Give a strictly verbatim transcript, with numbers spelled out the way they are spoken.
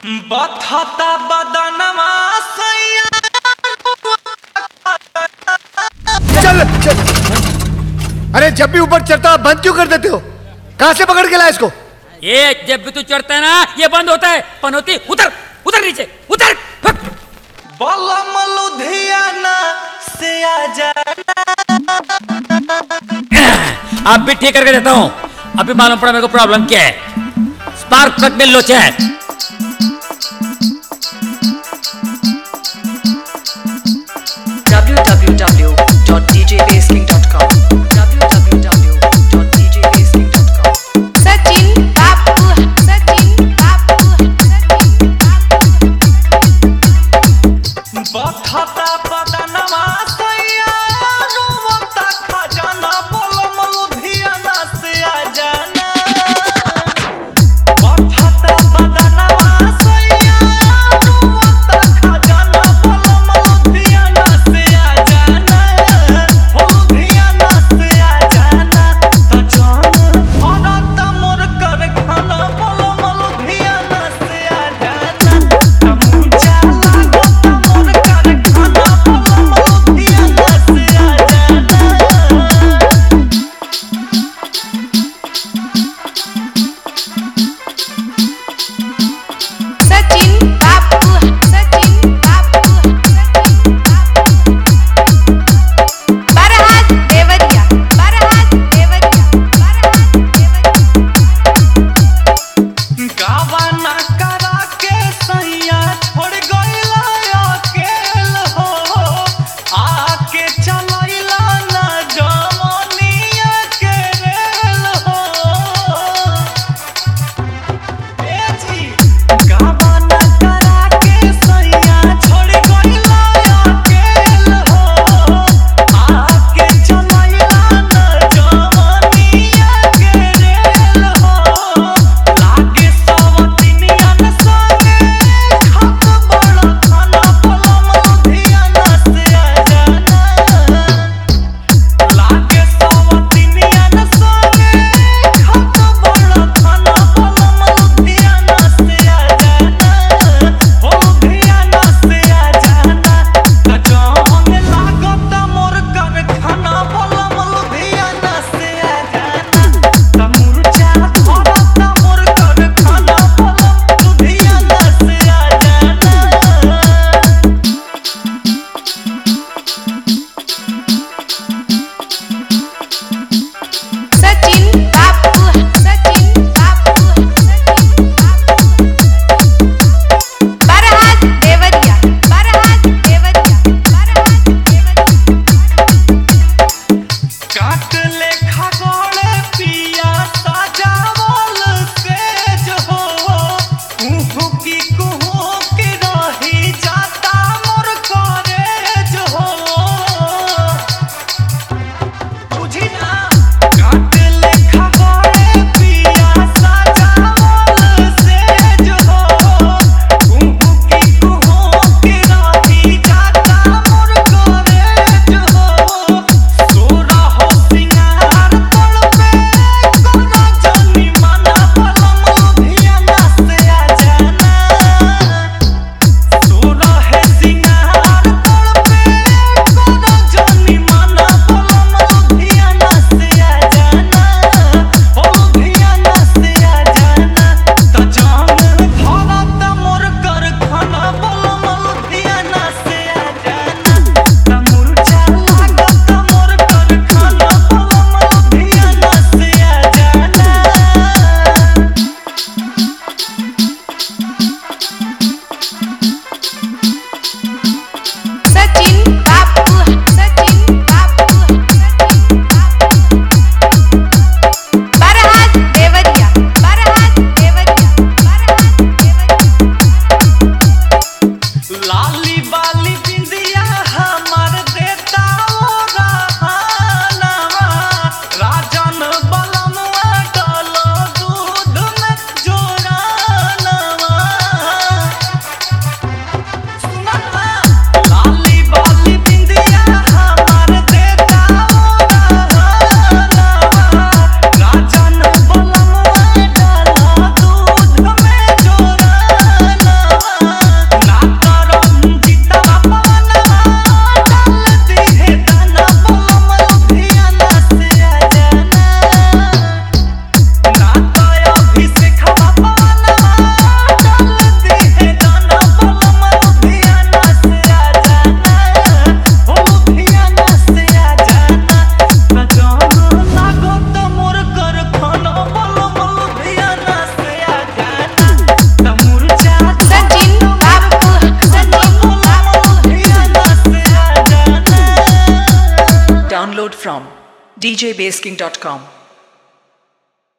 बथता बदनमा सैया। चल चल। अरे जब भी ऊपर चढ़ता बंद क्यों कर देते हो? कहां से पकड़ के लाया इसको? ये जब भी तू चढ़ता है ना ये बंद होता है। पनौती उतर उतर नीचे उतर। बलम लुधियाना से आ जाना। अब भी ठीक करके देता हूँ। अभी मालूम पड़ा मेरे को प्रॉब्लम क्या है। स्पार्क प्लग में लोचा है। w w w dot d j baseking dot com w w w dot d j baseking dot com Sachin बापू सचिन बापू सचिन बापू बथता बदनमा सैया रोवता खजाना। बलम लुधियाना से आ जाना। बथता बदनमा from d j base king dot com.